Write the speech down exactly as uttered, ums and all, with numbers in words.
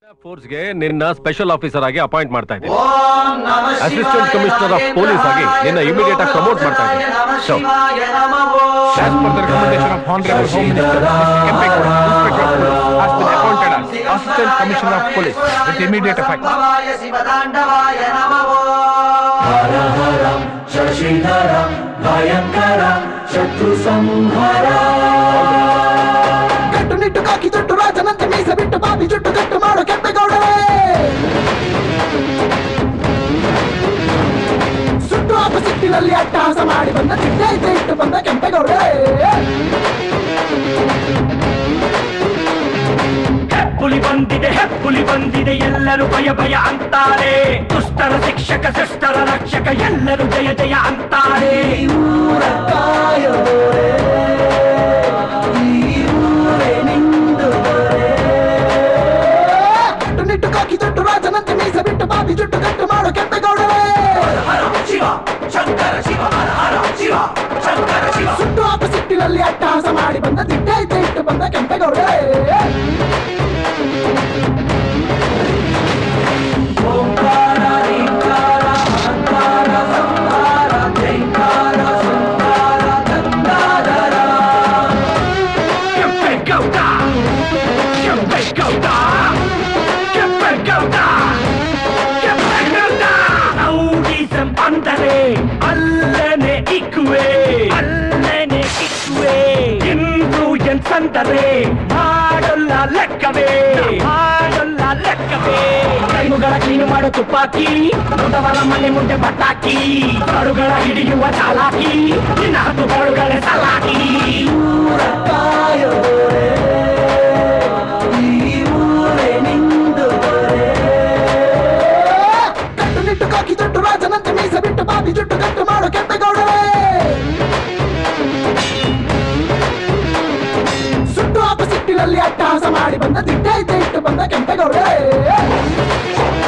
ಫೋರ್ಸ್ಗೆ ನಿನ್ನ special officer ಆಗಿ appoint ಮಾಡ್ತಾ ಇದ್ದೀನಿ. ಅಸಿಸ್ಟೆಂಟ್ ಕಮಿಷನರ್ ಆಫ್ ಪೊಲೀಸ್ ಆಗಿ ನಿನ್ನ ಇಮಿಡಿಯೇಟ್ ಆಗಿ ಪ್ರಮೋಟ್ ಮಾಡ್ತಾ ಇದ್ದೀನಿ. So as per the recommendation of Honorable Home Minister, Kempegowda, Inspector of Police, has been appointed as Assistant Commissioner of Police with immediate effect. ಕಟ್ಟುನಿಟ್ಟು ಕಾಕಿ ಜುಟ್ಟು ರಾಜನಂತೆ ಮೀಸ ಬಿಟ್ಟು ಬಾಬಿ ಜುಟ್ಟು ಕಟ್ಟು ಮಾಡೋ ಕೆಂಪೇಗೌಡರೇ, ಸುಟ್ಟು ಆಪಸಿಟ್ಟಿನಲ್ಲಿ ಅಟ್ಟಹಾಸ ಮಾಡಿ ಬಂದ ಚಿಟ್ಟೆ ಇಟ್ಟು ಬಂದ ಕೆಂಪೇಗೌಡರೇ. ಹೆಪ್ಪುಲಿ ಬಂದಿದೆ ಹೆಪ್ಪುಲಿ ಬಂದಿದೆ ಎಲ್ಲರೂ ಭಯ ಭಯ ಅಂತಾರೆ. ದುಷ್ಟರ ಶಿಕ್ಷಕ ಶಿಷ್ಟರ ರಕ್ಷಕ ಎಲ್ಲರೂ ಜಯ ಜಯ ಅಂತಾರೆ. ಊರ ಕಾಯೋರೆ, ಕಟ್ಟುನಿಟ್ಟು ಕಾಕಿ ಜುಟ್ಟು ರಾಜನಂತೆ ಮೀಸ ಬಿಟ್ಟು ಬಾಬಿ ಜುಟ್ಟು ಕಟ್ಟು ಮಾಡೋ ಕೆಂಪೇಗೌಡರೇ. ಶಿವ ಶಂಕರ ಶಿವ ಹರ ಹರ ಶಿವ ಶಂಕರ ಶಿವ. ಸುಟ್ಟು ಆಪಸಿಟ್ಟಿನಲ್ಲಿ ಅಟ್ಟಹಾಸ ಮಾಡಿ ಬಂದ ಚಿಟ್ಟೆ ಇಟ್ಟು ಬಂದ ಕೆಂಪೇಗೌಡರೇ. ಓಂಕಾರ ರೀಂಕಾರ ಅಹಂಕಾರ ಸಂಹಾರ ಜೈಕಾರ ಸಂಹಾರ ಗಂಗಾಧರ. ಕೆಂಪೇಗೌಡ ಕೆಂಪೇಗೌಡ ಕೆಂಪೇಗೌಡ ಕೆಂಪೇಗೌಡ. ರೌಡಿಸಂ ಅಂದರೆ ಅಲ್ಲನೆ ಇಕ್ಕುವೆ ಅಲ್ಲನೆ ಇಕ್ಕುವೆ. ಇನ್ಫ್ಲೂಯೆನ್ಸ್ ಅಂದರೆ ಮಾಡಲ್ಲ ಲೆಕ್ಕವೇ ಮಾಡಲ್ಲ ಲೆಕ್ಕವೇ. ಕೈನುಗಳ ಕ್ಲೀನು ಮಾಡೋ ತುಪ್ಪಾಕಿ, ದೊಡ್ಡವರ ಮನೆ ಮುಂದೆ ಪಟಾಕಿ, ಕರುಗಳ ಹಿಡಿಯುವ ಚಾಲಾಕಿ, ನಿನ್ನ ಹತ್ತು ಕರುಗಳ ಸಲಾಕಿ. ಊರ ಕಾಯೋರೆ, ಈ ಊರೇ ನಿಂದು ದೊರೆ. ಕಟ್ಟುನಿಟ್ಟು ಕಾಕಿ ಜುಟ್ಟು ರಾಜನಂತೆ ಮೀಸ ಬಿಟ್ಟು ಬಾಬಿ ಜುಟ್ಟು ಕಟ್ಟು ಮಾಡೋ ಕೆಂಪೇಗೌಡರೇ. ಸುಟ್ಟು ಆಪಸಿಟ್ಟಿನಲ್ಲಿ ಅಟ್ಟಹಾಸ ಮಾಡಿ ಬಂದ ಚಿಟ್ಟೆ ಇಟ್ಟು ಬಂದ ಕೆಂಪೇಗೌಡರೇ.